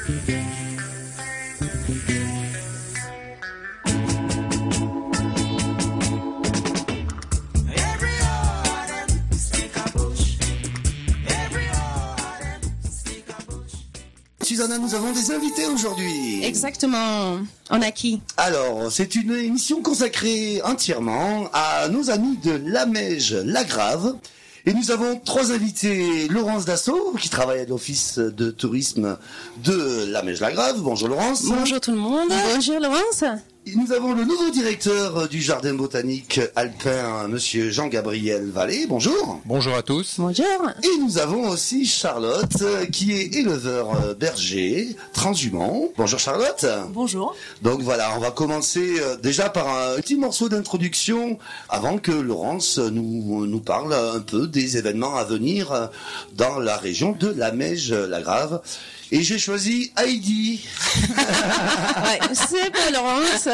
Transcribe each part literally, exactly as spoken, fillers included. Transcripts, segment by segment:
Susanna, nous avons des invités aujourd'hui. Exactement. On a qui? Alors, c'est une émission consacrée entièrement à nos amis de Lamège-Lagrave. Et nous avons trois invités. Laurence Dassault, qui travaille à l'office de tourisme de Lamège-Lagrave. Bonjour Laurence. Bonjour tout le monde. Bonjour Laurence. Et nous avons le nouveau directeur du jardin botanique alpin, monsieur Jean-Gabriel Vallée. Bonjour. Bonjour à tous. Bonjour. Et nous avons aussi Charlotte, qui est éleveur berger, transhumant. Bonjour Charlotte. Bonjour. Donc voilà, on va commencer déjà par un petit morceau d'introduction avant que Laurence nous, nous parle un peu des événements à venir dans la région de Lamège-Lagrave. Et j'ai choisi Heidi. Ouais, c'est pour Laurence.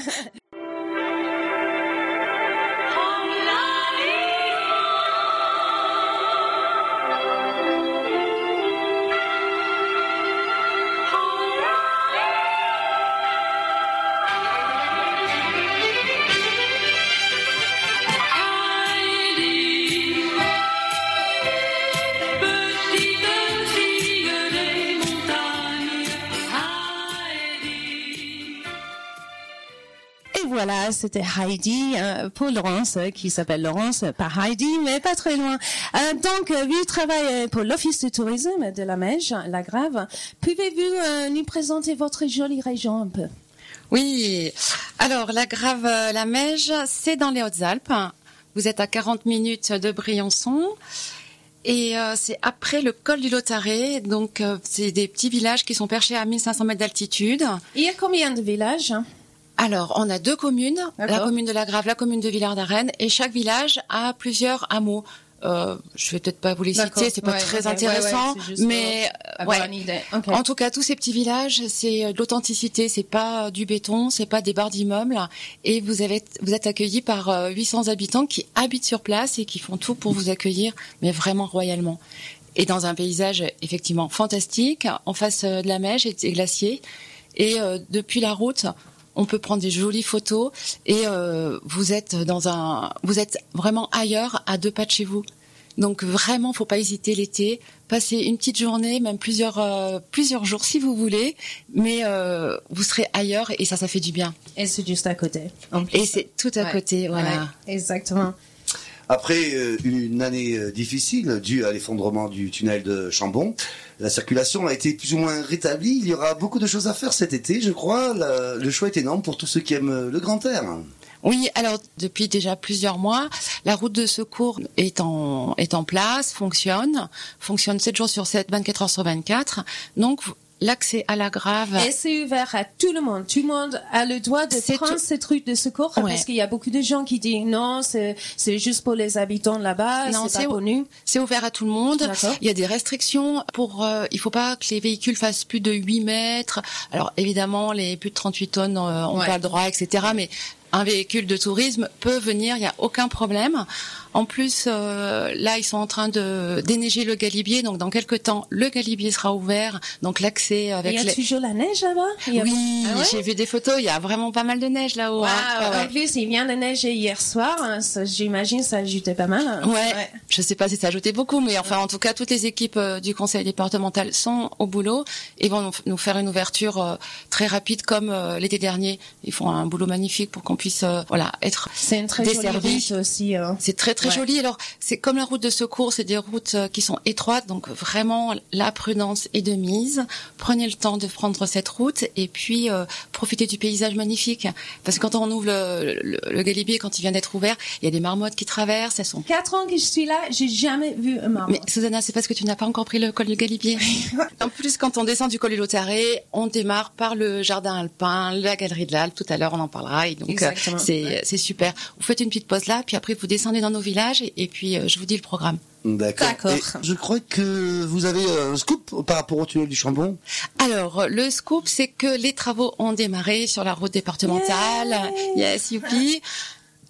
Voilà, c'était Heidi euh, pour Laurence, euh, qui s'appelle Laurence, pas Heidi, mais pas très loin. Euh, donc, euh, vous travaillez pour l'Office de tourisme de Lamège-Lagrave. Pouvez-vous euh, nous présenter votre jolie région un peu? Oui, alors Lagrave-Lamège, c'est dans les Hautes-Alpes. Vous êtes à quarante minutes de Briançon. Et euh, c'est après le col du Lautaret, donc euh, c'est des petits villages qui sont perchés à mille cinq cents mètres d'altitude. Il y a combien de villages? Alors, on a deux communes, la commune de Lagrave, la commune de Villard-d'Arène, et chaque village a plusieurs hameaux. Euh, je vais peut-être pas vous les D'accord. citer, c'est pas ouais, très okay. intéressant, ouais, ouais, c'est mais euh, ouais. Une idée. Okay. En tout cas, tous ces petits villages, c'est de l'authenticité, c'est pas du béton, c'est pas des barres d'immeubles, et vous avez, vous êtes accueillis par euh, huit cents habitants qui habitent sur place et qui font tout pour vous accueillir, mais vraiment royalement. Et dans un paysage effectivement fantastique, en face de la Mège et des glaciers, et euh, depuis la route, on peut prendre des jolies photos et euh, vous êtes dans un, vous êtes vraiment ailleurs, à deux pas de chez vous. Donc vraiment, faut pas hésiter l'été, passer une petite journée, même plusieurs euh, plusieurs jours si vous voulez, mais euh, vous serez ailleurs et ça, ça fait du bien. Et c'est juste à côté. Et c'est tout à ouais. côté, voilà. Ouais, exactement. Après euh, une année euh, difficile due à l'effondrement du tunnel de Chambon, la circulation a été plus ou moins rétablie. Il y aura beaucoup de choses à faire cet été, je crois. La, le choix est énorme pour tous ceux qui aiment le grand air. Oui, alors depuis déjà plusieurs mois, la route de secours est en est en place, fonctionne, fonctionne sept jours sur sept, vingt-quatre heures sur vingt-quatre. Donc l'accès à Lagrave. Et c'est ouvert à tout le monde. Tout le monde a le droit de c'est prendre tout... cette route de secours ouais. Parce qu'il y a beaucoup de gens qui disent non, c'est, c'est juste pour les habitants là-bas, non, c'est, c'est pas pour nous. C'est ouvert à tout le monde. D'accord. Il y a des restrictions pour, euh, il faut pas que les véhicules fassent plus de huit mètres. Alors évidemment, les plus de trente-huit tonnes euh, ont ouais. pas le droit, et cetera. Mais un véhicule de tourisme peut venir, il n'y a aucun problème. En plus, euh, là, ils sont en train de déneiger le Galibier, donc dans quelques temps, le Galibier sera ouvert, donc l'accès avec. Il y a les... toujours la neige là-bas. Il a... Oui, ah ouais j'ai vu des photos. Il y a vraiment pas mal de neige là-haut. Wow, hein. Ah ouais. En plus, il vient de neiger hier soir. Hein, ça, j'imagine, ça ajoutait pas mal. Hein. Ouais. ouais. Je sais pas si ça ajoutait beaucoup, mais enfin, en tout cas, toutes les équipes euh, du conseil départemental sont au boulot et vont nous, nous faire une ouverture euh, très rapide comme euh, l'été dernier. Ils font un boulot magnifique pour qu'on puisse, euh, voilà, être C'est une très desservi. jolie route aussi. Hein. C'est très très ouais. joli. Alors, c'est comme la route de secours, c'est des routes qui sont étroites, donc vraiment la prudence est de mise. Prenez le temps de prendre cette route et puis euh, profitez du paysage magnifique. Parce que quand on ouvre le, le, le Galibier, quand il vient d'être ouvert, il y a des marmottes qui traversent. Elles sont quatre ans que je suis là, j'ai jamais vu un marmotte. Mais Susanna, c'est parce que tu n'as pas encore pris le col du Galibier. En plus, quand on descend du col du Lautaret, on démarre par le jardin alpin, la galerie de l'Alpe. Tout à l'heure, on en parlera. Et donc, Exactement. c'est ouais. c'est super. Vous faites une petite pause là, puis après vous descendez dans nos villages et, et puis euh, je vous dis le programme. D'accord. D'accord. Et je crois que vous avez un scoop par rapport au tunnel du Chambon. Alors, le scoop, c'est que les travaux ont démarré sur la route départementale. Yeah. Yes, youpi.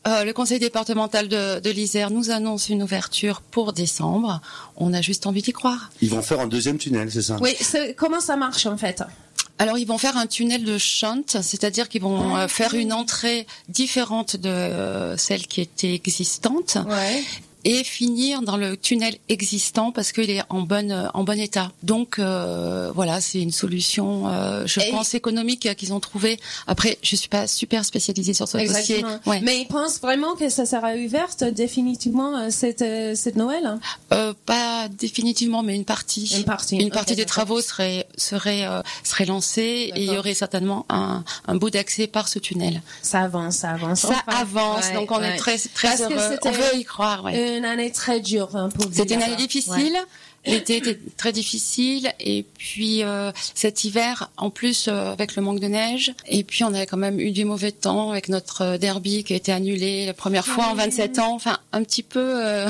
euh, le conseil départemental de, de l'Isère nous annonce une ouverture pour décembre. On a juste envie d'y croire. Ils vont faire un deuxième tunnel, c'est ça? Oui, c'est, comment ça marche en fait? Alors, ils vont faire un tunnel de shunt, c'est-à-dire qu'ils vont euh, faire une entrée différente de euh, celle qui était existante. Ouais. Et finir dans le tunnel existant parce qu'il est en bonne en bon état. Donc euh, voilà, c'est une solution, euh, je et pense économique qu'ils ont trouvé. Après, je suis pas super spécialisée sur ce dossier. Ouais. Mais ils pensent vraiment que ça sera ouverte définitivement cette cette Noël? euh, Pas définitivement, mais une partie. Une partie. Une partie okay, des d'accord. travaux serait serait euh, serait lancée et il y aurait certainement un un bout d'accès par ce tunnel. Ça avance, ça avance. Ça enfin, avance, ouais, donc on ouais. est très très parce heureux. On veut y croire. Ouais. Une année très dure hein, pour C'était une année difficile. Ouais. L'été était très difficile et puis euh, cet hiver, en plus euh, avec le manque de neige, et puis on avait quand même eu du mauvais temps avec notre derby qui a été annulé la première fois oui. en vingt-sept ans. Enfin, un petit peu, euh,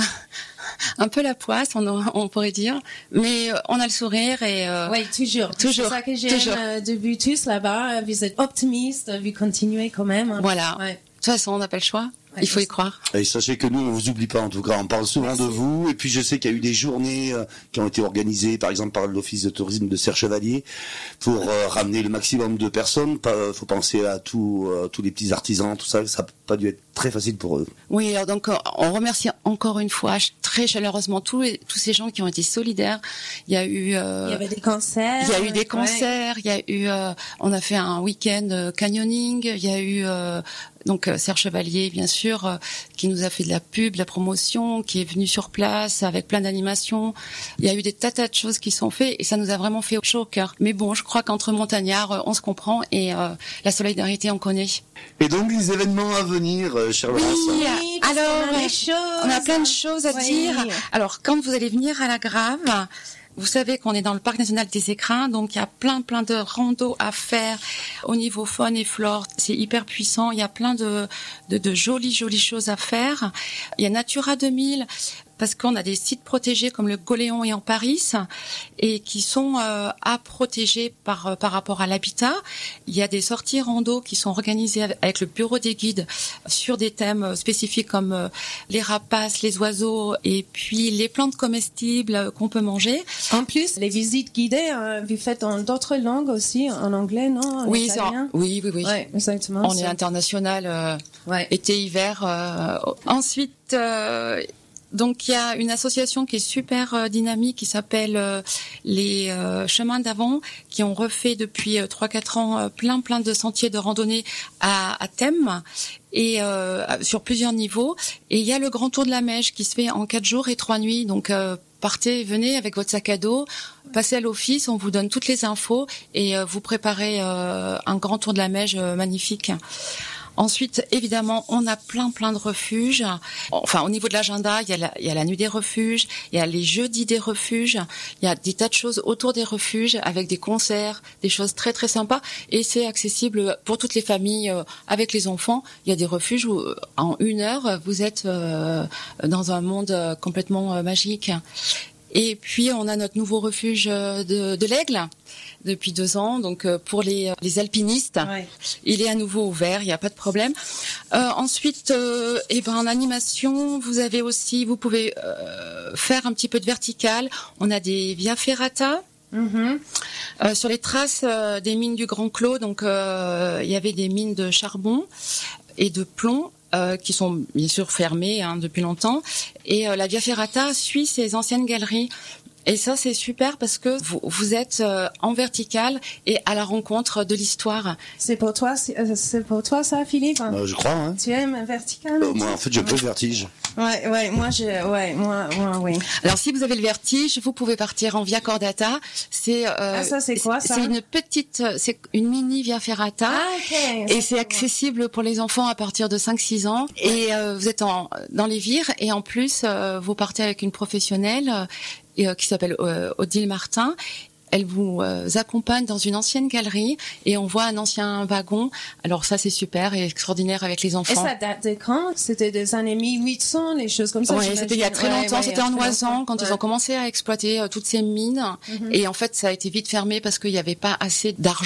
un peu la poisse, on, on pourrait dire. Mais euh, on a le sourire et euh, oui, toujours, toujours. C'est ça que j'aime euh, de vous tous là-bas. Vous êtes optimistes, vous continuez quand même. Voilà. Ouais. De toute façon, on n'a pas le choix. Il faut y croire. Et sachez que nous, on vous oublie pas en tout cas. On parle souvent Merci. de vous. Et puis je sais qu'il y a eu des journées euh, qui ont été organisées, par exemple par l'Office de tourisme de Serre-Chevalier, pour euh, ramener le maximum de personnes. Pas, faut penser à tous euh, tous les petits artisans, tout ça. Ça n'a pas dû être très facile pour eux. Oui, alors donc on remercie encore une fois très chaleureusement tous les, tous ces gens qui ont été solidaires. Il y a eu. Euh, il y avait des concerts. Il y a eu des concerts. Ouais. Il y a eu. Euh, on a fait un week-end canyoning. Il y a eu. Euh, Donc euh, Serre Chevalier, bien sûr, euh, qui nous a fait de la pub, de la promotion, qui est venu sur place avec plein d'animations. Il y a eu des tas, tas de choses qui sont faites et ça nous a vraiment fait chaud au cœur. Mais bon, je crois qu'entre montagnards, euh, on se comprend et euh, la solidarité, on connaît. Et donc les événements à venir, euh, chère oui, Laurence. Oui, alors on a, choses. on a plein de choses à oui. dire. Alors quand vous allez venir à la Grave, vous savez qu'on est dans le parc national des Écrins, donc il y a plein plein de randos à faire au niveau faune et flore. C'est hyper puissant. Il y a plein de de, de jolies jolies choses à faire. Il y a Natura deux mille. Parce qu'on a des sites protégés comme le Goléon et en Paris et qui sont euh, à protéger par euh, par rapport à l'habitat. Il y a des sorties rando qui sont organisées avec le bureau des guides sur des thèmes spécifiques comme euh, les rapaces, les oiseaux et puis les plantes comestibles qu'on peut manger. En plus, les visites guidées, euh, vous faites dans d'autres langues aussi, en anglais, non? En oui, italien. C'est, oui, oui, oui. Ouais, exactement. On ça. est international, euh, ouais. été, hiver. Euh, ensuite. Euh, Donc il y a une association qui est super euh, dynamique qui s'appelle euh, les euh, Chemins d'Avant qui ont refait depuis euh, trois quatre ans euh, plein plein de sentiers de randonnée à, à thème et euh, sur plusieurs niveaux et il y a le Grand Tour de la Mèche qui se fait en quatre jours et trois nuits donc euh, partez, venez avec votre sac à dos, passez à l'office, on vous donne toutes les infos et euh, vous préparez euh, un Grand Tour de la Mèche euh, magnifique. Ensuite, évidemment, on a plein, plein de refuges. Enfin, au niveau de l'agenda, il y a la, il y a la nuit des refuges, il y a les jeudis des refuges, il y a des tas de choses autour des refuges avec des concerts, des choses très, très sympas. Et c'est accessible pour toutes les familles euh, avec les enfants. Il y a des refuges où, en une heure, vous êtes euh, dans un monde euh, complètement euh, magique. Et puis, on a notre nouveau refuge de, de l'Aigle depuis deux ans. Donc, pour les, les alpinistes, ouais. il est à nouveau ouvert, il n'y a pas de problème. Euh, ensuite, euh, eh ben, en animation, vous avez aussi, vous pouvez euh, faire un petit peu de vertical. On a des via ferrata. Mm-hmm. Euh, sur les traces euh, des mines du Grand Clos, donc euh, il y avait des mines de charbon et de plomb. Euh, qui sont bien sûr fermées hein, depuis longtemps. Et euh, la Via Ferrata suit ces anciennes galeries. Et ça, c'est super parce que vous, vous êtes euh, en vertical et à la rencontre de l'histoire. C'est pour toi, c'est, euh, c'est pour toi ça, Philippe? euh, Je crois. Hein. Tu aimes vertical? euh, Moi, en fait, j'ai pas le vertige. Ouais, ouais, moi, je, ouais, moi, moi, oui. Alors, si vous avez le vertige, vous pouvez partir en Via Cordata. C'est, euh, ah, ça, c'est quoi, ça? C'est une petite, c'est une mini Via Ferrata. Ah, ok. Et c'est accessible pour les enfants à partir de cinq six ans. Et euh, vous êtes en, dans les vires et en plus, euh, vous partez avec une professionnelle euh, et, euh, qui s'appelle euh, Odile Martin. Elle vous euh, accompagne dans une ancienne galerie et on voit un ancien wagon. Alors ça, c'est super et extraordinaire avec les enfants. Et ça date de quand? C'était des années mille huit cents, les choses comme ça? Oui, c'était il y a très longtemps. Ouais, ouais, c'était en Oisan quand ouais. ils ont commencé à exploiter euh, toutes ces mines. Mm-hmm. Et en fait, ça a été vite fermé parce qu'il n'y avait pas assez d'argent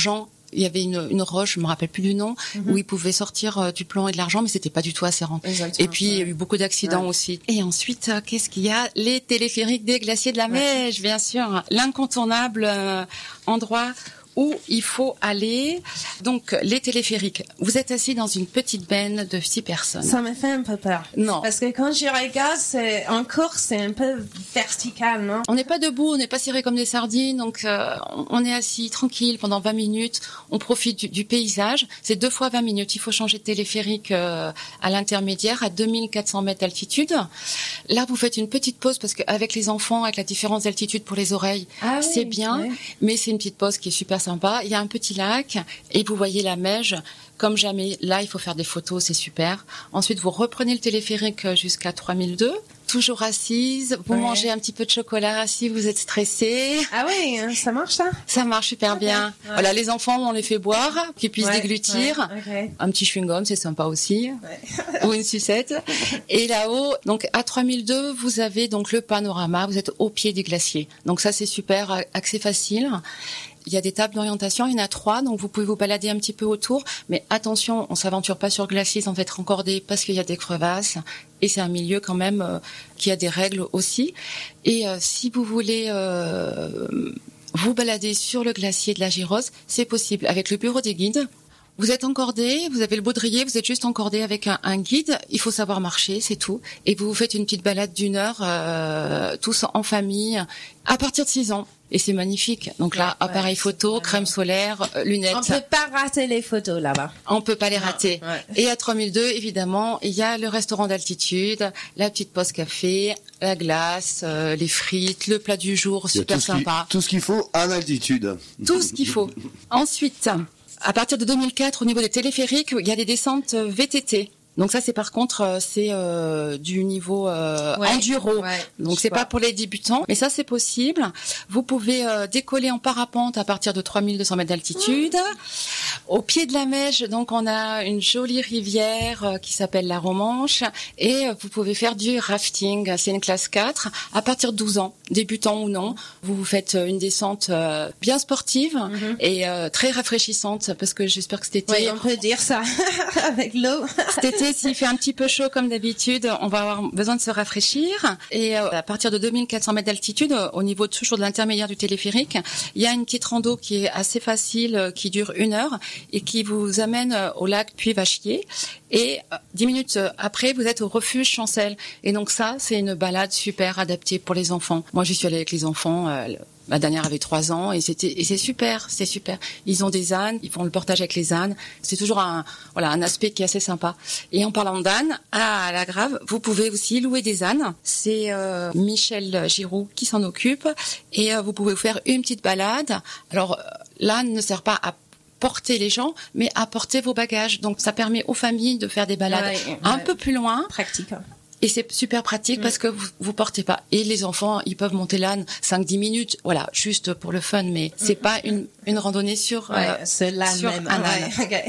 il y avait une, une roche, je me rappelle plus du nom, mm-hmm. où ils pouvaient sortir euh, du plomb et de l'argent, mais c'était pas du tout assez rentable. Et puis ouais. il y a eu beaucoup d'accidents ouais. aussi. Et ensuite, euh, qu'est-ce qu'il y a? Les téléphériques des glaciers de la Meige, ouais. bien sûr, l'incontournable euh, endroit où il faut aller. Donc, les téléphériques. Vous êtes assis dans une petite benne de six personnes. Ça me fait un peu peur. Non. Parce que quand je regarde, c'est, en course, c'est un peu vertical, non? On n'est pas debout, on n'est pas serré comme des sardines, donc euh, on est assis tranquille pendant vingt minutes. On profite du, du paysage. C'est deux fois vingt minutes. Il faut changer de téléphérique euh, à l'intermédiaire, à deux mille quatre cents mètres d'altitude. Là, vous faites une petite pause parce qu'avec les enfants, avec la différence d'altitude pour les oreilles, ah oui, c'est bien, oui. mais c'est une petite pause qui est super sympa. Il y a un petit lac et vous voyez la Meige comme jamais. Là, il faut faire des photos, c'est super. Ensuite, vous reprenez le téléphérique jusqu'à trois mille deux. Toujours assise, vous ouais. mangez un petit peu de chocolat si vous êtes stressé. Ah oui, ça marche ça? Ça marche super okay. bien. Ouais. Voilà, les enfants, on les fait boire, qu'ils puissent ouais. déglutir. Ouais. Okay. Un petit chewing-gum, c'est sympa aussi. Ouais. Ou une sucette. Et là-haut, donc à trois mille deux, vous avez donc le panorama, vous êtes au pied du glacier. Donc ça, c'est super, accès facile. Il y a des tables d'orientation, il y en a trois, donc vous pouvez vous balader un petit peu autour. Mais attention, on s'aventure pas sur le glacier sans être encordé parce qu'il y a des crevasses. Et c'est un milieu quand même euh, qui a des règles aussi. Et euh, si vous voulez euh, vous balader sur le glacier de la Girose, c'est possible avec le bureau des guides. Vous êtes encordé, vous avez le baudrier, vous êtes juste encordé avec un, un guide. Il faut savoir marcher, c'est tout. Et vous vous faites une petite balade d'une heure, euh, tous en famille, à partir de six ans. Et c'est magnifique. Donc là, ouais, appareil photo, crème solaire, lunettes. On peut pas rater les photos là-bas. On peut pas les rater. Ouais. Et à trois mille deux, évidemment, il y a le restaurant d'altitude, la petite pause café, la glace, euh, les frites, le plat du jour, super tout sympa. Qui, tout ce qu'il faut en altitude. Tout ce qu'il faut. Ensuite, à partir de deux mille quatre, au niveau des téléphériques, il y a des descentes V T T. Donc ça, c'est par contre, c'est euh, du niveau euh, ouais, enduro. Ouais, Donc c'est vois. Pas pour les débutants, mais ça c'est possible. Vous pouvez euh, décoller en parapente à partir de trois mille deux cents mètres d'altitude. Mmh. Au pied de la Meige, donc on a une jolie rivière euh, qui s'appelle la Romanche, et euh, vous pouvez faire du rafting. C'est une classe quatre à partir de douze ans, débutants ou non. Vous vous faites une descente euh, bien sportive mmh. et euh, très rafraîchissante, parce que j'espère que cet été. Oui, on peut dire ça avec l'eau. Cet été, s'il fait un petit peu chaud comme d'habitude, on va avoir besoin de se rafraîchir. Et euh, à partir de deux mille quatre cents mètres d'altitude, au niveau toujours de l'intermédiaire du téléphérique, il y a une petite rando qui est assez facile, qui dure une heure et qui vous amène au lac Puy-Vachier. Et euh, dix minutes après, vous êtes au refuge Chancel. Et donc ça, c'est une balade super adaptée pour les enfants. Moi, j'y suis allée avec les enfants. Euh, Ma dernière avait trois ans et c'était et c'est super, c'est super. Ils ont des ânes, ils font le portage avec les ânes. C'est toujours un voilà un aspect qui est assez sympa. Et en parlant d'ânes, à la Grave, vous pouvez aussi louer des ânes. C'est euh, Michel Giroux qui s'en occupe et euh, vous pouvez vous faire une petite balade. Alors l'âne ne sert pas à porter les gens, mais à porter vos bagages. Donc ça permet aux familles de faire des balades ouais, un ouais. peu plus loin. Pratique. Et c'est super pratique mmh. parce que vous vous portez pas. Et les enfants, ils peuvent monter l'âne cinq dix minutes, voilà, juste pour le fun, mais c'est mmh. pas une une randonnée sur ouais, euh, c'est l'âne sur même. un ouais, âne. Okay.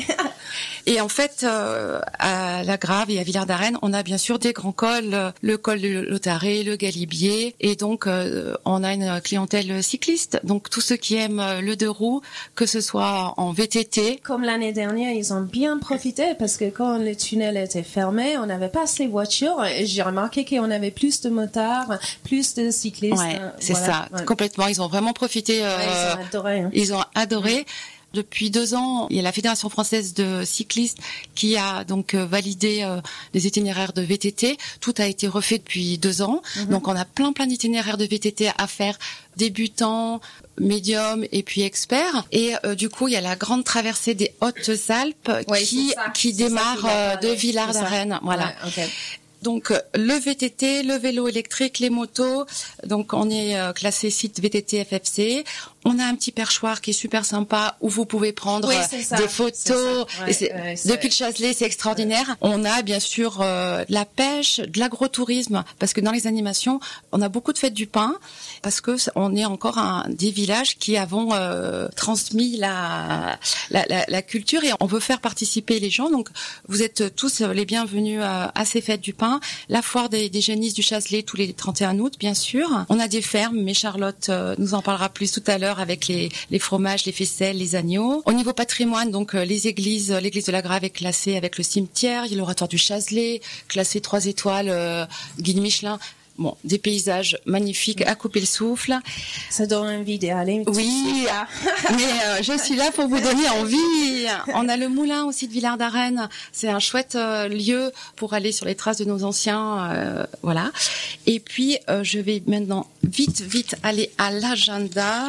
Et en fait, euh, à la Grave et à Villard-d'Arène, on a bien sûr des grands cols, euh, le col de Lautaret, le Galibier, et donc euh, on a une clientèle cycliste. Donc tous ceux qui aiment le deux roues, que ce soit en V T T. Comme l'année dernière, ils ont bien profité parce que quand le tunnel était fermé, on n'avait pas assez de voitures. Et j'ai remarqué qu'on avait plus de motards, plus de cyclistes. Ouais, c'est voilà. ça, ouais. Complètement. Ils ont vraiment profité. Euh, ouais, ils ont adoré. Hein. Ils ont adoré. Ouais. Depuis deux ans, il y a la Fédération française de cyclistes qui a donc validé euh, les itinéraires de V T T. Tout a été refait depuis deux ans. Mm-hmm. Donc on a plein plein d'itinéraires de V T T à faire, débutants, médium et puis expert. Et euh, du coup, il y a la grande traversée des Hautes-Alpes oui, qui ça, qui démarre euh, de Villard-d'Arène. Voilà. Ouais, okay. Donc le V T T, le vélo électrique, les motos. Donc on est euh, classé site V T T F F C. On a un petit perchoir qui est super sympa où vous pouvez prendre oui, des photos. Ouais, et c'est, ouais, depuis le Chazelet, c'est extraordinaire. Ouais. On a bien sûr euh, de la pêche, de l'agrotourisme, parce que dans les animations, on a beaucoup de fêtes du pain, parce que on est encore un des villages qui avons euh, transmis la, la, la, la culture et on veut faire participer les gens. Donc vous êtes tous les bienvenus à, à ces fêtes du pain. Michelin, la foire des, des génisses du Chazelet tous les trente et un août, bien sûr. On a des fermes, mais Charlotte euh, nous en parlera plus tout à l'heure avec les, les fromages, les faisselles, les agneaux. Au niveau patrimoine, donc euh, les églises, l'église de la Grave est classée avec le cimetière, il y a l'oratoire du Chazelet, classé trois étoiles, euh, guide Michelin. Bon, des paysages magnifiques à couper le souffle. Ça donne envie d'y aller. Oui, mais euh, je suis là pour vous donner envie. On a le moulin aussi de Villard d'Arène. C'est un chouette euh, lieu pour aller sur les traces de nos anciens. Euh, voilà. Et puis, euh, je vais maintenant vite, vite aller à l'agenda.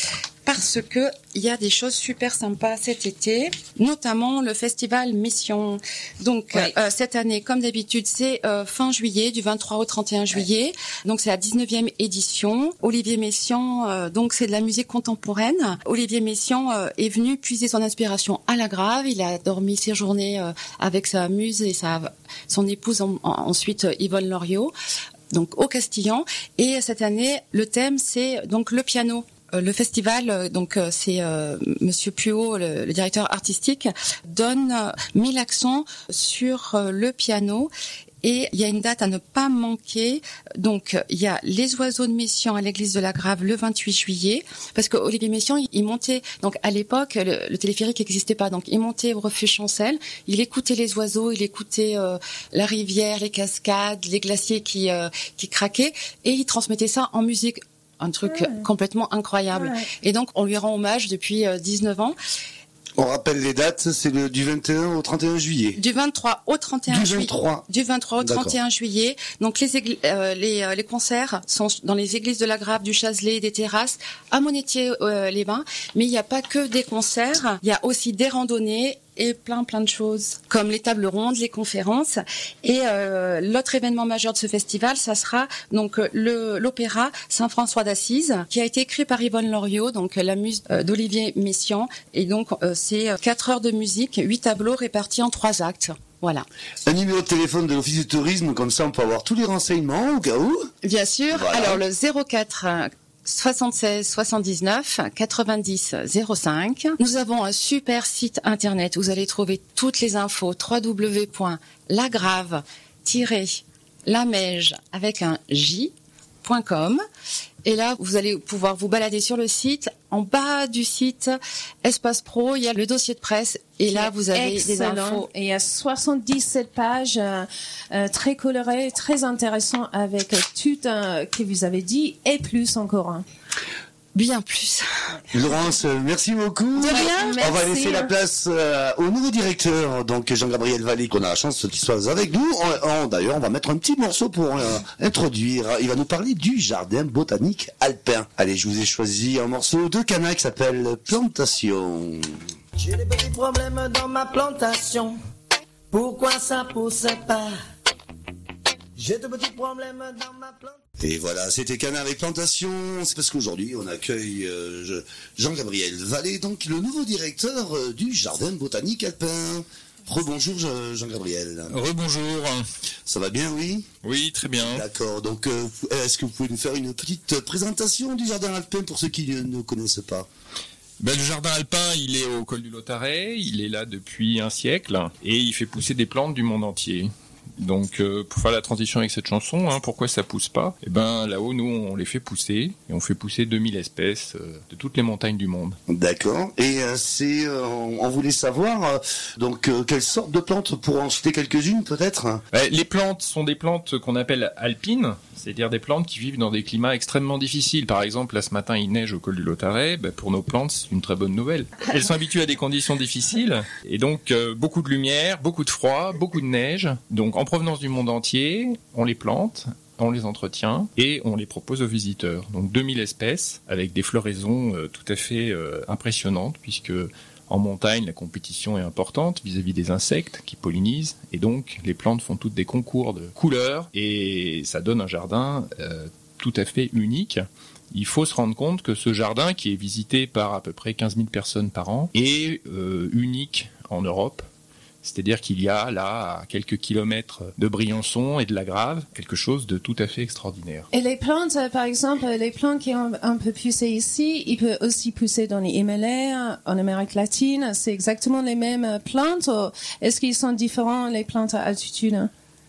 Parce que il y a des choses super sympas cet été, notamment le festival Mission. Donc oui. euh, cette année, comme d'habitude, c'est euh, fin juillet, du vingt-trois au trente et un juillet. Donc c'est la dix-neuvième édition. Olivier Messiaen, euh, donc c'est de la musique contemporaine. Olivier Messiaen euh, est venu puiser son inspiration à la Grave. Il a dormi ses journées euh, avec sa muse et sa son épouse en, en, ensuite Yvonne Loriot, donc au Castillan. Et cette année, le thème c'est donc le piano. Le festival, donc c'est euh, Monsieur Puot, le, le directeur artistique, donne euh, met l'accent sur euh, le piano. Et il y a une date à ne pas manquer. Donc, il y a les oiseaux de Messiaen à l'église de la Grave le vingt-huit juillet. Parce que Olivier Messiaen, il, il montait, donc à l'époque, le, le téléphérique n'existait pas. Donc, il montait au refuge Chancel. Il écoutait les oiseaux, il écoutait euh, la rivière, les cascades, les glaciers qui, euh, qui craquaient. Et il transmettait ça en musique. Un truc ouais. complètement incroyable. Ouais. Et donc, on lui rend hommage depuis euh, dix-neuf ans. On rappelle les dates, c'est le, du vingt et un au trente et un juillet. Du vingt-trois au trente et un juillet. Du vingt-trois au trente et un juillet. Donc, les, égl- euh, les, euh, les concerts sont dans les églises de la Grave, du Chazelet, des terrasses, à Monétier-les-Bains. Euh, Mais il n'y a pas que des concerts. Il y a aussi des randonnées et plein plein de choses comme les tables rondes, les conférences. Et euh, l'autre événement majeur de ce festival, ça sera donc le l'opéra Saint-François d'Assise, qui a été écrit par Yvonne Loriot, donc la muse euh, d'Olivier Messiaen. Et donc euh, c'est quatre heures de musique, huit tableaux répartis en trois actes. Voilà. Un numéro de téléphone de l'Office du tourisme, comme ça on peut avoir tous les renseignements au cas où. Bien sûr. Voilà. Alors le zéro quatre soixante-seize soixante-dix-neuf quatre-vingt-dix zéro cinq. Nous avons un super site internet où vous allez trouver toutes les infos w w w point lagrave tiret lamège avec un j point com. Et là, vous allez pouvoir vous balader sur le site. En bas du site, Espace Pro, il y a le dossier de presse. Et là, vous avez excellent. Des infos. Et il y a soixante-dix-sept pages euh, euh, très colorées, très intéressantes avec tout euh, que vous avez dit et plus encore. Hein. Bien plus. Laurence, merci beaucoup. De rien, On va laisser la place euh, au nouveau directeur, donc Jean-Gabriel Vallée, qu'on a la chance qu'il soit avec nous. On, on, d'ailleurs, on va mettre un petit morceau pour euh, introduire. Il va nous parler du jardin botanique alpin. Allez, je vous ai choisi un morceau de Cana qui s'appelle Plantation. J'ai des petits problèmes dans ma plantation. Pourquoi ça pousse pas? J'ai de petits problèmes dans ma plantation. Et voilà, c'était Cana avec Plantation. C'est parce qu'aujourd'hui, on accueille euh, Jean-Gabriel Vallée, donc le nouveau directeur euh, du Jardin Botanique Alpin. Rebonjour Jean-Gabriel. Rebonjour. Ça va bien, oui? Oui, très bien. D'accord, donc euh, est-ce que vous pouvez nous faire une petite présentation du Jardin Alpin pour ceux qui ne connaissent pas? Ben, le jardin alpin, il est au col du Lautaret, il est là depuis un siècle et il fait pousser des plantes du monde entier. Donc euh, pour faire la transition avec cette chanson, hein, pourquoi ça pousse pas? Eh ben là-haut, nous on les fait pousser et on fait pousser deux mille espèces euh, de toutes les montagnes du monde. D'accord. Et euh, c'est, euh, on voulait savoir euh, donc euh, quelle sorte de plantes, pour en citer quelques-unes peut-être. Ben, les plantes sont des plantes qu'on appelle alpines, c'est-à-dire des plantes qui vivent dans des climats extrêmement difficiles. Par exemple, là ce matin il neige au col du Lautaret, ben, pour nos plantes c'est une très bonne nouvelle. Elles sont habituées à des conditions difficiles et donc euh, beaucoup de lumière, beaucoup de froid, beaucoup de neige. Donc en provenance du monde entier, on les plante, on les entretient et on les propose aux visiteurs. Donc deux mille espèces avec des floraisons euh, tout à fait euh, impressionnantes puisque en montagne la compétition est importante vis-à-vis des insectes qui pollinisent et donc les plantes font toutes des concours de couleurs et ça donne un jardin euh, tout à fait unique. Il faut se rendre compte que ce jardin qui est visité par à peu près quinze mille personnes par an est euh, unique en Europe. C'est-à-dire qu'il y a là, à quelques kilomètres de Briançon et de la Grave, quelque chose de tout à fait extraordinaire. Et les plantes, par exemple, les plantes qui ont un peu poussé ici, ils peuvent aussi pousser dans les Himalayas, en Amérique latine. C'est exactement les mêmes plantes ou est-ce qu'ils sont différents, les plantes à altitude?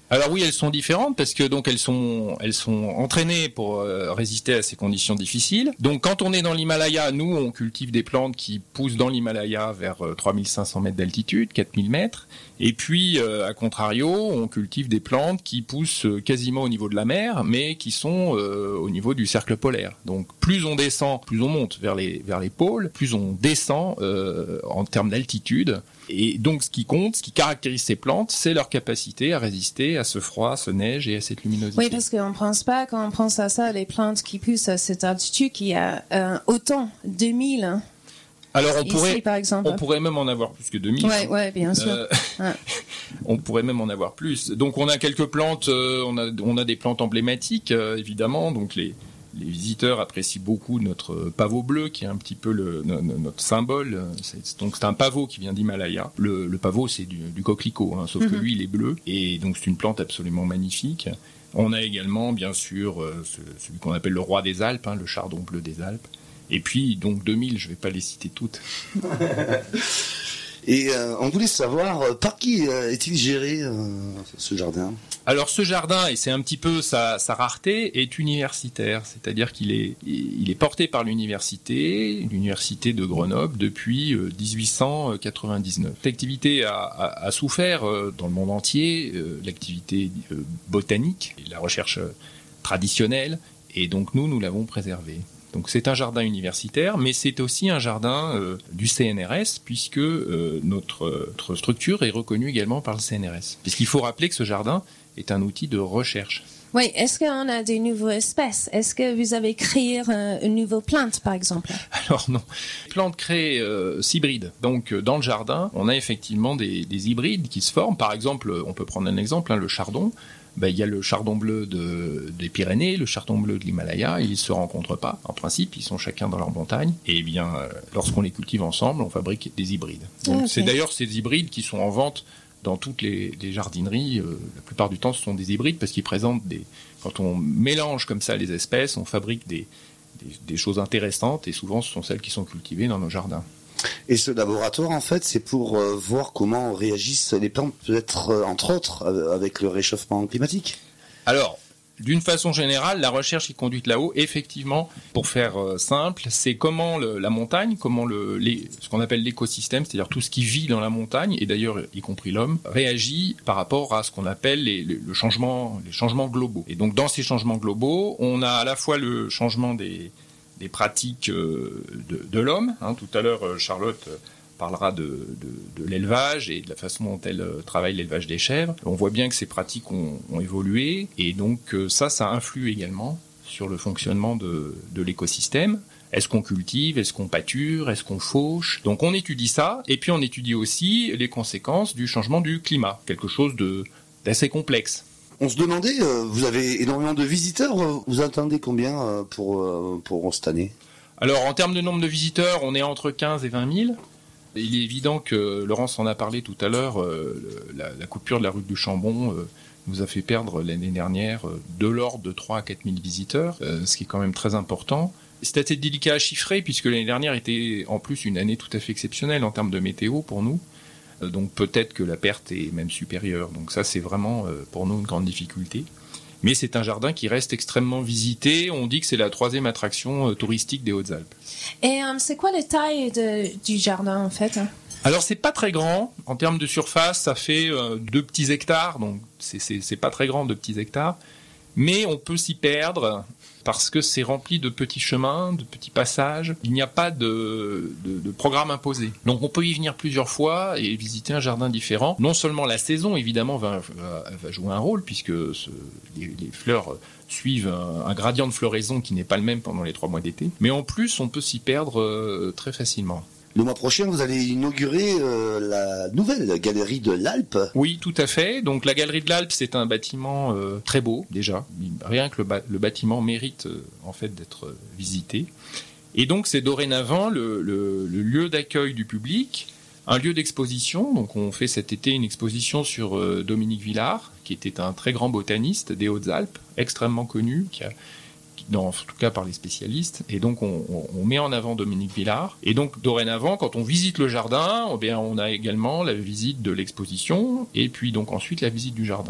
Alors oui, elles sont différentes parce que donc elles sont elles sont entraînées pour euh, résister à ces conditions difficiles. Donc quand on est dans l'Himalaya, nous on cultive des plantes qui poussent dans l'Himalaya vers euh, trois mille cinq cents mètres d'altitude, quatre mille mètres. Et puis euh, à contrario, on cultive des plantes qui poussent euh, quasiment au niveau de la mer, mais qui sont euh, au niveau du cercle polaire. Donc plus on descend, plus on monte vers les vers les pôles, plus on descend euh, en termes d'altitude. Et donc, ce qui compte, ce qui caractérise ces plantes, c'est leur capacité à résister à ce froid, à ce neige et à cette luminosité. Oui, parce qu'on ne pense pas, quand on pense à ça, les plantes qui poussent à cette altitude, qu'il y a euh, autant, deux mille. Alors, on ici, pourrait, par exemple. on pourrait même en avoir plus que deux mille. Oui, ouais, bien sûr. Euh, ouais. On pourrait même en avoir plus. Donc, on a quelques plantes, euh, on a, on a des plantes emblématiques, euh, évidemment. Donc, les, les visiteurs apprécient beaucoup notre pavot bleu, qui est un petit peu le, no, no, notre symbole. C'est, donc, c'est un pavot qui vient d'Himalaya. Le, le pavot, c'est du, du coquelicot, hein, sauf mm-hmm. que lui, il est bleu. Et donc, c'est une plante absolument magnifique. On a également, bien sûr, euh, ce, celui qu'on appelle le roi des Alpes, hein, le chardon bleu des Alpes. Et puis, donc, deux mille, je ne vais pas les citer toutes. Et euh, on voulait savoir, euh, par qui euh, est-il géré, euh, ce jardin ? Alors, ce jardin, et c'est un petit peu sa, sa rareté, est universitaire. C'est-à-dire qu'il est, il est porté par l'université, l'université de Grenoble, depuis euh, dix-huit cent quatre-vingt-dix-neuf. L'activité a, a, a souffert euh, dans le monde entier, euh, l'activité euh, botanique, la recherche euh, traditionnelle, et donc nous, nous l'avons préservé. Donc c'est un jardin universitaire, mais c'est aussi un jardin euh, du C N R S, puisque euh, notre, notre structure est reconnue également par le C N R S. Puisqu'il faut rappeler que ce jardin est un outil de recherche. Oui, est-ce qu'on a des nouvelles espèces ? Est-ce que vous avez créé euh, une nouvelle plante, par exemple ? Alors non, les plantes créées euh, s'hybrident. Donc dans le jardin, on a effectivement des, des hybrides qui se forment. Par exemple, on peut prendre un exemple, hein, le chardon. Ben, il y a le chardon bleu de, des Pyrénées, le chardon bleu de l'Himalaya, ils ne se rencontrent pas. En principe, ils sont chacun dans leur montagne. Et bien, euh, lorsqu'on les cultive ensemble, on fabrique des hybrides. Donc, okay. C'est d'ailleurs ces hybrides qui sont en vente dans toutes les, les jardineries. Euh, la plupart du temps, ce sont des hybrides parce qu'ils présentent des... Quand on mélange comme ça les espèces, on fabrique des, des, des choses intéressantes et souvent, ce sont celles qui sont cultivées dans nos jardins. Et ce laboratoire, en fait, c'est pour euh, voir comment réagissent les plantes, peut-être, euh, entre autres, euh, avec le réchauffement climatique. Alors, d'une façon générale, la recherche qui est conduite là-haut, effectivement, pour faire euh, simple, c'est comment le, la montagne, comment le, les, ce qu'on appelle l'écosystème, c'est-à-dire tout ce qui vit dans la montagne, et d'ailleurs, y compris l'homme, réagit par rapport à ce qu'on appelle les, les, le changement, les changements globaux. Et donc, dans ces changements globaux, on a à la fois le changement des... des pratiques de, de l'homme. Hein. Tout à l'heure, Charlotte parlera de, de, de l'élevage et de la façon dont elle travaille l'élevage des chèvres. On voit bien que ces pratiques ont, ont évolué et donc ça, ça influe également sur le fonctionnement de, de l'écosystème. Est-ce qu'on cultive ? Est-ce qu'on pâture ? Est-ce qu'on fauche ? Donc on étudie ça et puis on étudie aussi les conséquences du changement du climat, quelque chose de, d'assez complexe. On se demandait, euh, vous avez énormément de visiteurs, vous attendez combien euh, pour, euh, pour cette année ? Alors, en termes de nombre de visiteurs, on est entre quinze et vingt mille. Il est évident que, Laurence en a parlé tout à l'heure, euh, la, la coupure de la rue du Chambon euh, nous a fait perdre l'année dernière euh, de l'ordre de trois à quatre mille visiteurs, euh, ce qui est quand même très important. C'est assez délicat à chiffrer, puisque l'année dernière était en plus une année tout à fait exceptionnelle en termes de météo pour nous. Donc peut-être que la perte est même supérieure. Donc ça, c'est vraiment euh, pour nous une grande difficulté. Mais c'est un jardin qui reste extrêmement visité. On dit que c'est la troisième attraction euh, touristique des Hautes-Alpes. Et euh, c'est quoi la taille de, du jardin en fait ? Alors c'est pas très grand. En termes de surface, ça fait euh, deux petits hectares. Donc c'est, c'est, c'est pas très grand, deux petits hectares. Mais on peut s'y perdre parce que c'est rempli de petits chemins, de petits passages. Il n'y a pas de, de, de programme imposé. Donc on peut y venir plusieurs fois et visiter un jardin différent. Non seulement la saison, évidemment, va, va, va jouer un rôle, puisque ce, les, les fleurs suivent un, un gradient de floraison qui n'est pas le même pendant les trois mois d'été. Mais en plus, on peut s'y perdre euh, très facilement. Le mois prochain, vous allez inaugurer euh, la nouvelle galerie de l'Alpe. Oui, tout à fait. Donc la galerie de l'Alpe, c'est un bâtiment euh, très beau déjà. Rien que le, ba- le bâtiment mérite euh, en fait d'être euh, visité. Et donc c'est dorénavant le, le, le lieu d'accueil du public, un lieu d'exposition. Donc on fait cet été une exposition sur euh, Dominique Villard, qui était un très grand botaniste des Hautes-Alpes, extrêmement connu, qui a Dans, en tout cas par les spécialistes, et donc on, on, on met en avant Dominique Villard. Et donc dorénavant, quand on visite le jardin, eh bien, on a également la visite de l'exposition, et puis donc ensuite la visite du jardin.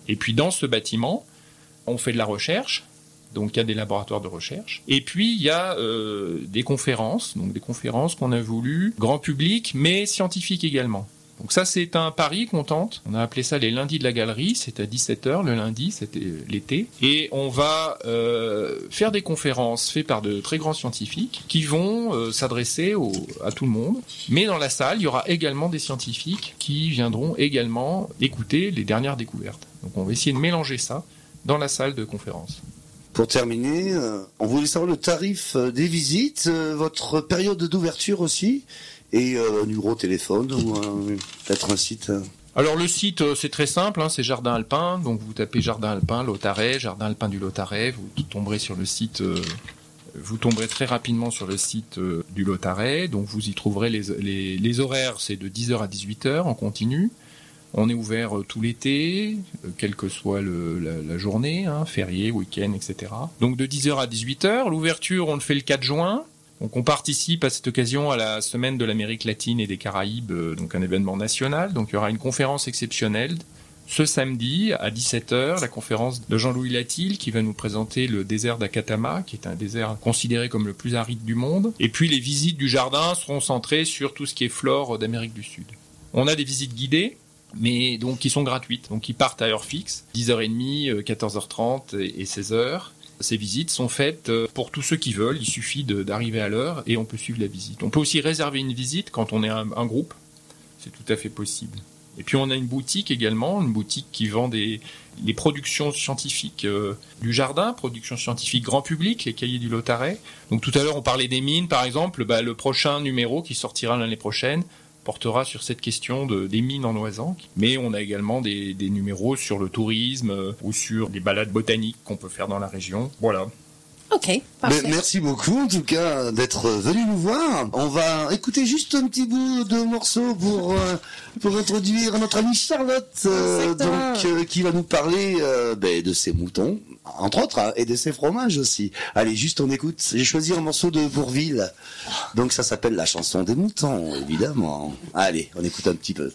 Et puis dans ce bâtiment, on fait de la recherche. Donc il y a des laboratoires de recherche. Et puis il y a euh, des conférences, donc des conférences qu'on a voulu grand public, mais scientifiques également. Donc ça c'est un pari qu'on tente. On a appelé ça les lundis de la galerie. C'est à dix-sept heures le lundi, c'était l'été. Et on va euh, faire des conférences faites par de très grands scientifiques qui vont euh, s'adresser au, à tout le monde. Mais dans la salle, il y aura également des scientifiques qui viendront également écouter les dernières découvertes. Donc on va essayer de mélanger ça dans la salle de conférence. Pour terminer, euh, on voulait savoir le tarif euh, des visites, euh, votre période d'ouverture aussi, et euh, un numéro de téléphone ou euh, peut-être un site. Euh. Alors le site, euh, c'est très simple, hein, c'est Jardin Alpin. Donc vous tapez Jardin Alpin, Lautaret, Jardin Alpin du Lautaret, vous tomberez sur le site. Euh, vous tomberez très rapidement sur le site euh, du Lautaret. Donc vous y trouverez les, les, les horaires, c'est de dix heures à dix-huit heures en continu. On est ouvert euh, tout l'été, euh, quelle que soit le, la, la journée, hein, férié, week-end, et cetera. Donc de dix heures à dix-huit heures. L'ouverture, on le fait le quatre juin. Donc on participe à cette occasion à la semaine de l'Amérique latine et des Caraïbes, euh, donc un événement national. Donc il y aura une conférence exceptionnelle ce samedi à dix-sept heures, la conférence de Jean-Louis Latil qui va nous présenter le désert d'Akatama, qui est un désert considéré comme le plus aride du monde. Et puis les visites du jardin seront centrées sur tout ce qui est flore d'Amérique du Sud. On a des visites guidées, mais donc qui sont gratuites, donc qui partent à heure fixe, dix heures trente, quatorze heures trente et seize heures. Ces visites sont faites pour tous ceux qui veulent, il suffit de, d'arriver à l'heure et on peut suivre la visite. On peut aussi réserver une visite quand on est un, un groupe, c'est tout à fait possible. Et puis on a une boutique également, une boutique qui vend des les productions scientifiques euh, du jardin, productions scientifiques grand public, les cahiers du Lautaret. Donc tout à l'heure on parlait des mines par exemple, bah, le prochain numéro qui sortira l'année prochaine portera sur cette question de, des mines en Oisan. Mais on a également des, des numéros sur le tourisme euh, ou sur des balades botaniques qu'on peut faire dans la région. Voilà. Ok, parfait. Ben, merci beaucoup en tout cas d'être venu nous voir. On va écouter juste un petit bout de morceau pour euh, pour introduire notre amie Charlotte, euh, donc euh, qui va nous parler euh, ben, de ses moutons, entre autres, hein, et de ses fromages aussi. Allez, juste on écoute. J'ai choisi un morceau de Bourvil, donc ça s'appelle La chanson des moutons, évidemment. Allez, on écoute un petit peu.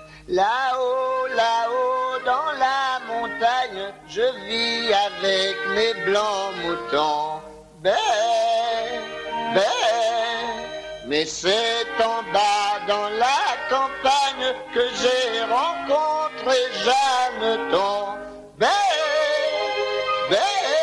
Là-haut, là-haut, dans la montagne, je vis avec mes blancs moutons. Ben, ben, mais c'est en bas dans la campagne que j'ai rencontré Jeanneton. Ben, ben.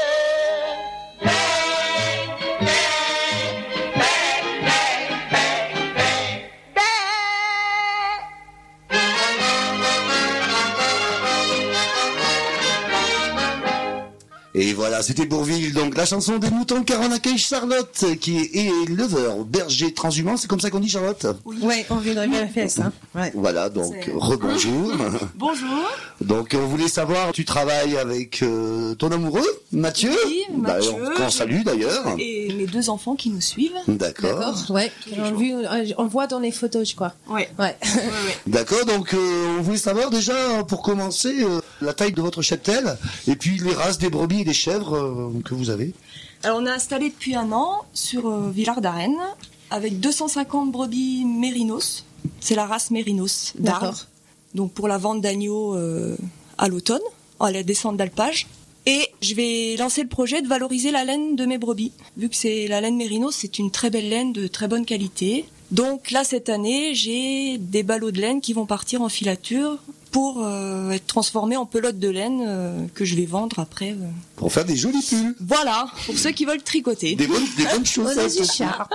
Et voilà, c'était Bourvil, donc la chanson des moutons, car on accueille Charlotte, qui est éleveur, berger transhumant, c'est comme ça qu'on dit Charlotte ? Oui, ouais, on voudrait vérifier ça. Ouais. Voilà, donc C'est... rebonjour. Bonjour. Donc on voulait savoir, tu travailles avec euh, ton amoureux, Mathieu ? Oui, Mathieu. Bah, on, qu'on salue d'ailleurs. Et mes deux enfants qui nous suivent. D'accord. D'accord, ouais. On, vu, on voit dans les photos, je crois. Ouais. Ouais. ouais, ouais. D'accord, donc euh, on voulait savoir déjà, pour commencer, euh, la taille de votre cheptel, et puis les races des brebis et des chèvres euh, que vous avez. Alors on est installé depuis un an sur euh, Villard d'Arène avec deux cent cinquante brebis mérinos. C'est la race mérinos d'Arles. D'accord. Donc pour la vente d'agneaux euh, à l'automne, à la descente d'alpage. Et je vais lancer le projet de valoriser la laine de mes brebis. Vu que c'est la laine mérinos, c'est une très belle laine de très bonne qualité. Donc là, cette année, j'ai des ballots de laine qui vont partir en filature pour euh, être transformés en pelote de laine euh, que je vais vendre après. Euh. Pour faire des jolis pulls. Voilà, pour ceux qui veulent tricoter. Des bonnes, des bonnes chaussettes. du chat.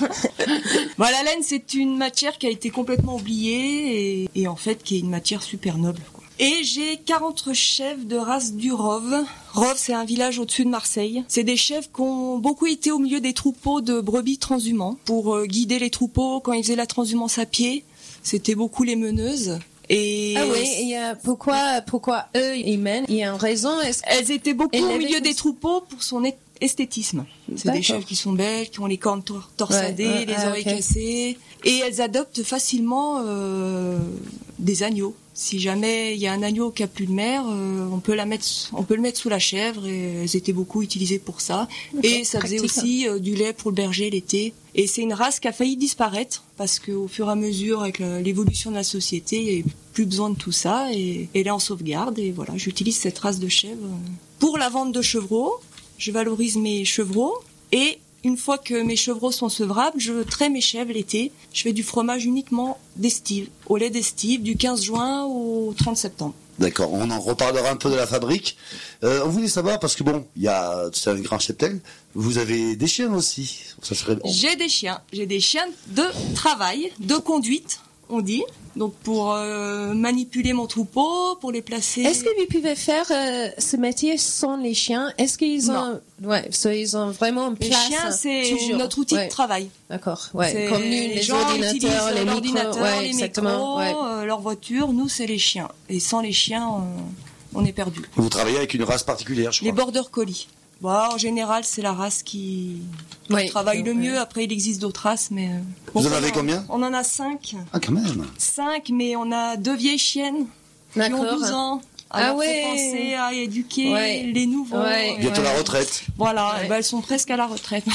Bon, la laine, c'est une matière qui a été complètement oubliée et, et en fait qui est une matière super noble, quoi. Et j'ai quarante chèvres de race du Rove. Rove, c'est un village au-dessus de Marseille. C'est des chèvres qui ont beaucoup été au milieu des troupeaux de brebis transhumants pour euh, guider les troupeaux quand ils faisaient la transhumance à pied. C'était beaucoup les meneuses. Et Ah oui, il y a pourquoi pourquoi eux ils mènent, il y a une raison. Est-ce... elles étaient beaucoup Et au les milieu vacances. des troupeaux pour son é- esthétisme. C'est D'accord. des chèvres qui sont belles, qui ont les cornes tor- torsadées, Ouais, ouais, les ah, oreilles ok. cassées, et elles adoptent facilement euh, des agneaux. Si jamais il y a un agneau qui a plus de mère, euh, on peut la mettre, on peut le mettre sous la chèvre, et elles étaient beaucoup utilisées pour ça. Et ça faisait pratique, aussi euh, du lait pour le berger l'été. Et c'est une race qui a failli disparaître parce qu'au fur et à mesure, avec la- l'évolution de la société, il y a eu plus besoin de tout ça et elle est en sauvegarde et voilà, j'utilise cette race de chèvre pour la vente de chevreaux. Je valorise mes chevreaux et une fois que mes chevreaux sont sevrables, je trais mes chèvres l'été. Je fais du fromage uniquement d'estive, au lait d'estive, du quinze juin au trente septembre. D'accord, on en reparlera un peu de la fabrique. Euh, on voulait savoir, parce que bon, il y a, c'est un grand cheptel, vous avez des chiens aussi. Ça serait... J'ai des chiens, j'ai des chiens de travail, de conduite, on dit. Donc pour euh, manipuler mon troupeau, pour les placer. Est-ce que vous pouvez faire euh, ce métier sans les chiens? Est-ce qu'ils ont, non. ouais, so ils ont vraiment une les place? Les chiens, c'est toujours. notre outil ouais. de travail. D'accord, ouais. C'est Comme nous, les, les gens ordinateurs, les l'ordinateur, micros, ouais, les exactement, micros, ouais. euh, leur voiture. Nous, c'est les chiens. Et sans les chiens, on, on est perdu. Vous travaillez avec une race particulière, je crois. Les border collies. Bon, en général, c'est la race qui, qui ouais, travaille le ouais. mieux. Après, il existe d'autres races, mais... Vous bon, en avez combien? On en a cinq. Ah, quand même. Cinq, mais on a deux vieilles chiennes qui ont douze ans. Alors, ah ouais. faut penser à éduquer ouais. les nouveaux. Ouais. Bientôt ouais. la retraite. Voilà, ouais. ben, elles sont presque à la retraite.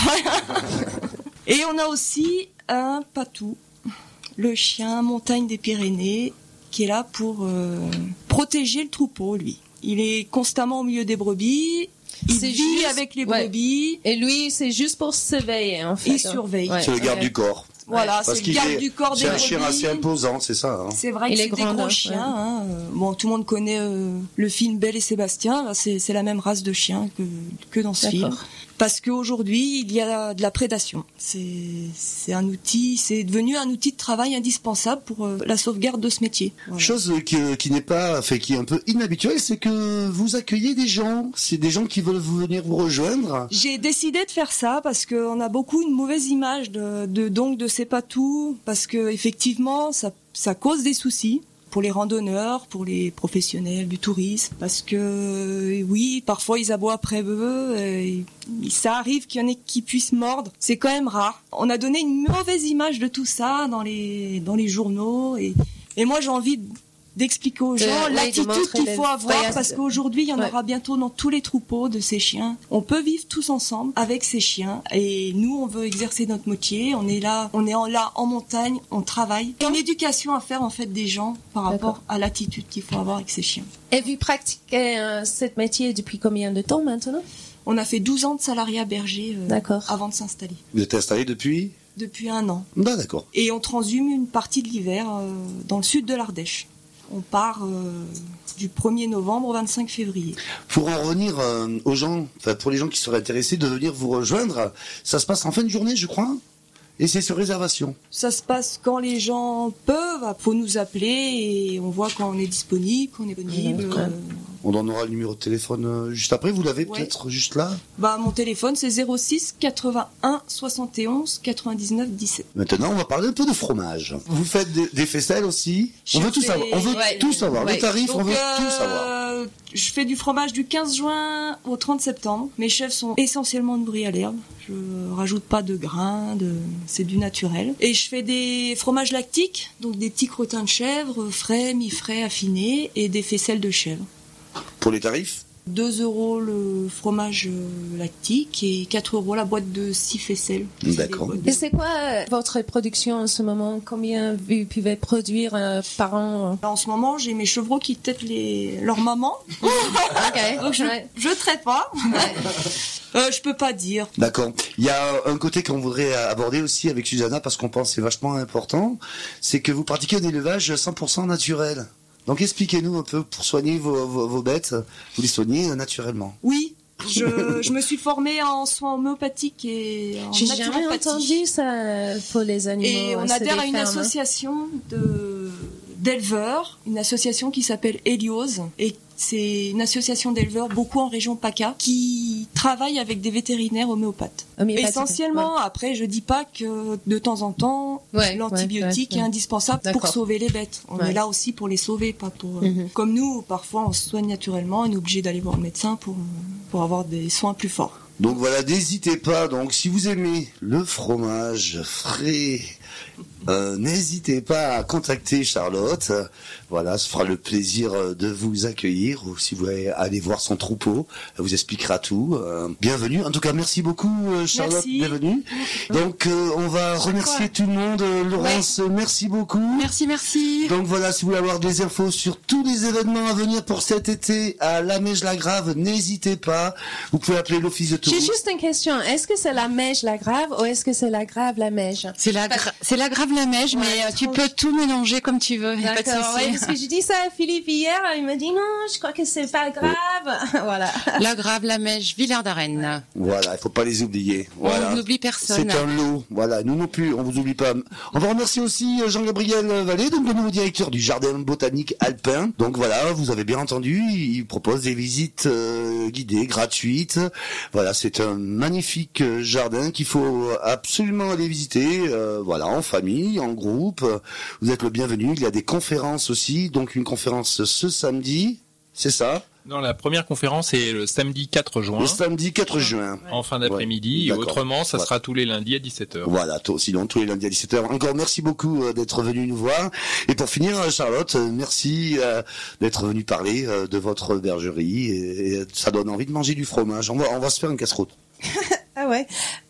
Et on a aussi un patou, le chien montagne des Pyrénées, qui est là pour euh, protéger le troupeau, lui. Il est constamment au milieu des brebis. Il c'est vit juste, avec les ouais. brebis. Et lui, c'est juste pour surveiller, en fait. Il surveille. Ouais. C'est le garde ouais. du corps. Voilà, Parce c'est le garde est, du corps des c'est un brebis. chien assez imposant, c'est ça. Hein. C'est vrai Il que est c'est des grand, gros hein, chiens. ouais. Hein. Bon, tout le monde connaît euh, le film Belle et Sébastien. Là, c'est, c'est la même race de chiens que, que dans ce D'accord. film. Parce qu'aujourd'hui, il y a de la prédation. C'est, c'est un outil, c'est devenu un outil de travail indispensable pour euh, la sauvegarde de ce métier. Voilà. Chose qui, qui n'est pas, fait, qui est un peu inhabituelle, c'est que vous accueillez des gens. C'est des gens qui veulent venir vous rejoindre. J'ai décidé de faire ça parce qu'on a beaucoup une mauvaise image de, de donc de ces patous, parce que effectivement, ça, ça cause des soucis. Pour les randonneurs, pour les professionnels du tourisme, parce que oui, parfois ils aboient après eux, et ça arrive qu'il y en ait qui puissent mordre, c'est quand même rare. On a donné une mauvaise image de tout ça dans les dans les journaux, et, et moi j'ai envie d'expliquer aux gens euh, l'attitude oui, qu'il faut avoir, voyages. parce qu'aujourd'hui il y en ouais. aura bientôt dans tous les troupeaux de ces chiens. On peut vivre tous ensemble avec ces chiens, et nous on veut exercer notre métier, on est là, on est en, là en montagne, on travaille. Il y a une éducation à faire en fait des gens par rapport D'accord. à l'attitude qu'il faut avoir avec ces chiens. Et vous pratiquez euh, ce métier depuis combien de temps maintenant? On a fait douze ans de salariat berger euh, D'accord. avant de s'installer. Vous êtes installé depuis? Depuis un an. Bah, d'accord. Et on transhume une partie de l'hiver euh, dans le sud de l'Ardèche. On part euh, du premier novembre au vingt-cinq février. Pour en revenir euh, aux gens, enfin pour les gens qui seraient intéressés de venir vous rejoindre, ça se passe en fin de journée, je crois, et c'est sur réservation. Ça se passe quand les gens peuvent. Faut nous appeler et on voit quand on est disponible, quand on est disponible. D'accord. Euh, On donnera le numéro de téléphone euh, juste après. Vous l'avez Ouais. peut-être juste là. bah mon téléphone c'est zéro six quatre-vingt-un soixante et onze quatre-vingt-dix-neuf dix-sept. Maintenant, on va parler un peu de fromage. Vous faites des, des faisselles aussi. Je On veut tout fais- savoir. On veut ouais. tout savoir. Ouais. Le tarif, on Donc, veut euh, tout savoir. je fais du fromage du quinze juin au trente septembre. Mes chèvres sont essentiellement nourris à l'herbe. Je rajoute pas de grains, de... c'est du naturel. Et je fais des fromages lactiques, donc des petits crottins de chèvre, frais, mi-frais, affinés, et des faisselles de chèvre. Pour les tarifs, deux euros le fromage euh, lactique et quatre euros la boîte de six faisselles. C'est D'accord. des boîtes Et de- c'est quoi euh, votre production en ce moment? Combien vous pouvez produire euh, par an? Là, en ce moment, j'ai mes chevreaux qui têtent les... leur maman. Ok. Donc je, Ouais. je traite pas. Euh, je peux pas dire. d'accord. Il y a un côté qu'on voudrait aborder aussi avec Susanna parce qu'on pense que c'est vachement important, c'est que vous pratiquez un élevage cent pour cent naturel. Donc expliquez-nous un peu pour soigner vos, vos, vos bêtes, vous les soignez naturellement. Oui, je, je me suis formée en soins homéopathiques et en J'ai jamais naturopathie. entendu ça pour les animaux. Et on c'est adhère des à une fermes, hein. association de d'éleveurs, une association qui s'appelle Héliose, et c'est une association d'éleveurs beaucoup en région PACA qui travaille avec des vétérinaires homéopathes. Homéopathique, Essentiellement, après, je dis pas que de temps en temps, Ouais, l'antibiotique ouais, ouais, est ouais. indispensable D'accord. pour sauver les bêtes. On Ouais. est là aussi pour les sauver, pas pour... euh, Mhm. Comme nous, parfois, on se soigne naturellement, on est obligé d'aller voir le médecin pour, pour avoir des soins plus forts. Donc voilà, n'hésitez pas. Donc si vous aimez le fromage frais, euh, n'hésitez pas à contacter Charlotte. Voilà, ce fera le plaisir de vous accueillir. Ou si vous voulez aller voir son troupeau, elle vous expliquera tout. Euh, bienvenue. En tout cas, merci beaucoup Charlotte. Merci. Bienvenue. Donc euh, on va remercier tout le monde. Laurence, ouais. Merci beaucoup. Merci, merci. Donc voilà, si vous voulez avoir des infos sur tous les événements à venir pour cet été à La Mège-la-Grave, n'hésitez pas. Vous pouvez appeler l'office de tourisme. J'ai juste une question. Est-ce que c'est la Mège la Grave ou est-ce que c'est la Grave la Mège? C'est la, gra- c'est la Grave la Mège, Ouais, mais euh, tu trop- peux tout mélanger comme tu veux. Y a pas de D'accord, souci. ouais, parce que j'ai dit ça à Philippe hier, il m'a dit non, je crois que c'est pas grave. Voilà. La Grave, la Mège, Villers d'Arène. Voilà, il faut pas les oublier. Voilà. On n'oublie personne. C'est un lot. Voilà, nous non plus, on vous oublie pas. On va remercier aussi Jean-Gabriel Vallée, donc le nouveau directeur du jardin botanique alpin. Donc voilà, vous avez bien entendu, il propose des visites euh, guidées, gratuites. Voilà, c'est un magnifique jardin qu'il faut absolument aller visiter. Euh, voilà, en famille, en groupe. Vous êtes le bienvenu. Il y a des conférences aussi, donc une conférence ce samedi, c'est ça? Non, la première conférence est le samedi quatre juin. Le samedi quatre juin. En fin d'après-midi. Ouais, Et d'accord. autrement, ça Ouais. sera tous les lundis à dix-sept heures. Voilà, toi, sinon tous les lundis à dix-sept heures. Encore merci beaucoup euh, d'être venu nous voir. Et pour finir, euh, Charlotte, euh, merci euh, d'être venue parler euh, de votre bergerie. Et, et ça donne envie de manger du fromage. On va, on va se faire une casse-croûte. Ah ouais.